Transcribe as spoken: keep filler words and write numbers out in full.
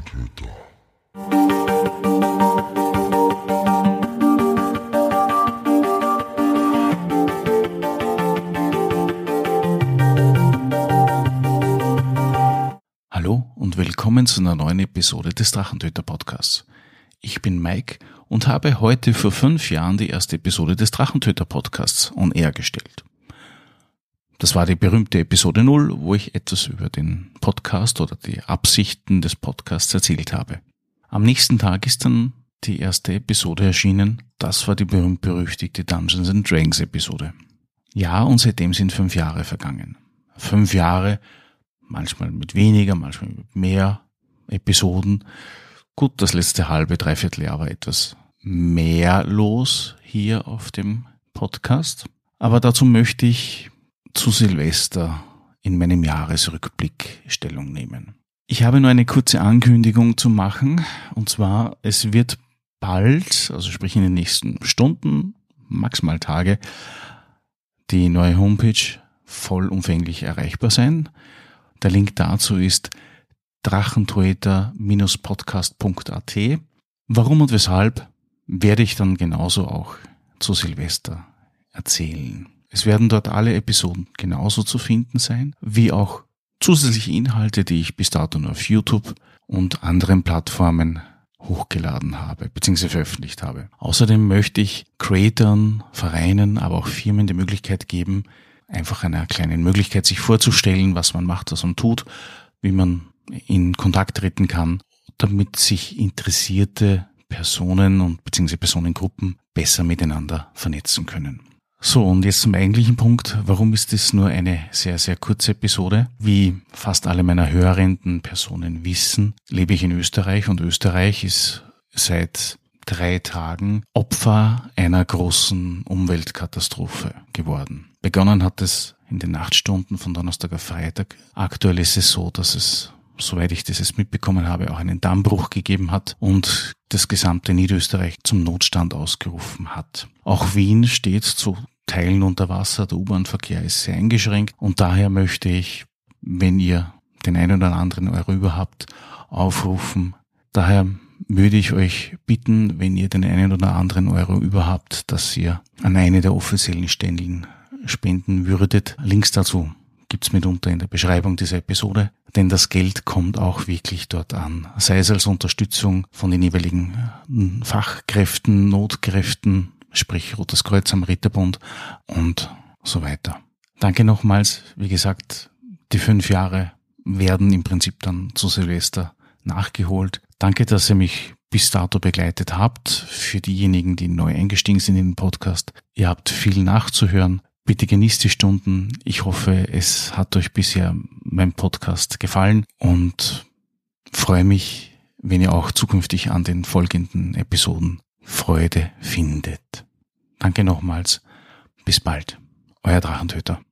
Drachentöter. Hallo und willkommen zu einer neuen Episode des Drachentöter Podcasts. Ich bin Mike und habe heute vor fünf Jahren die erste Episode des Drachentöter Podcasts on air gestellt. Das war die berühmte Episode null, wo ich etwas über den Podcast oder die Absichten des Podcasts erzählt habe. Am nächsten Tag ist dann die erste Episode erschienen. Das war die berühmt-berüchtigte Dungeons and Dragons Episode. Ja, und seitdem sind fünf Jahre vergangen. Fünf Jahre, manchmal mit weniger, manchmal mit mehr Episoden. Gut, das letzte halbe, dreiviertel Jahr war etwas mehr los hier auf dem Podcast. Aber dazu möchte ich zu Silvester in meinem Jahresrückblick Stellung nehmen. Ich habe nur eine kurze Ankündigung zu machen, und zwar, es wird bald, also sprich in den nächsten Stunden, maximal Tage, die neue Homepage vollumfänglich erreichbar sein. Der Link dazu ist drachentöter Bindestrich podcast Punkt a t. Warum und weshalb, werde ich dann genauso auch zu Silvester erzählen. Es werden dort alle Episoden genauso zu finden sein, wie auch zusätzliche Inhalte, die ich bis dato nur auf YouTube und anderen Plattformen hochgeladen habe bzw. veröffentlicht habe. Außerdem möchte ich Creatern, Vereinen, aber auch Firmen die Möglichkeit geben, einfach einer kleinen Möglichkeit, sich vorzustellen, was man macht, was man tut, wie man in Kontakt treten kann, damit sich interessierte Personen und bzw. Personengruppen besser miteinander vernetzen können. So, und jetzt zum eigentlichen Punkt. Warum ist es nur eine sehr, sehr kurze Episode? Wie fast alle meiner hörenden Personen wissen, lebe ich in Österreich, und Österreich ist seit drei Tagen Opfer einer großen Umweltkatastrophe geworden. Begonnen hat es in den Nachtstunden von Donnerstag auf Freitag. Aktuell ist es so, dass es, soweit ich das jetzt mitbekommen habe, auch einen Dammbruch gegeben hat und das gesamte Niederösterreich zum Notstand ausgerufen hat. Auch Wien steht zu Teilen unter Wasser, der U-Bahn-Verkehr ist sehr eingeschränkt, und daher möchte ich, wenn ihr den einen oder anderen Euro überhaupt, aufrufen. Daher würde ich euch bitten, wenn ihr den einen oder anderen Euro überhaupt, dass ihr an eine der offiziellen Stellen spenden würdet. Links dazu gibt's mitunter in der Beschreibung dieser Episode, denn das Geld kommt auch wirklich dort an. Sei es als Unterstützung von den jeweiligen Fachkräften, Notkräften, sprich Rotes Kreuz, Samariterbund und so weiter. Danke nochmals. Wie gesagt, die fünf Jahre werden im Prinzip dann zu Silvester nachgeholt. Danke, dass ihr mich bis dato begleitet habt. Für diejenigen, die neu eingestiegen sind in den Podcast, ihr habt viel nachzuhören. Bitte genießt die Stunden. Ich hoffe, es hat euch bisher mein Podcast gefallen und freue mich, wenn ihr auch zukünftig an den folgenden Episoden Freude findet. Danke nochmals. Bis bald. Euer Drachentöter.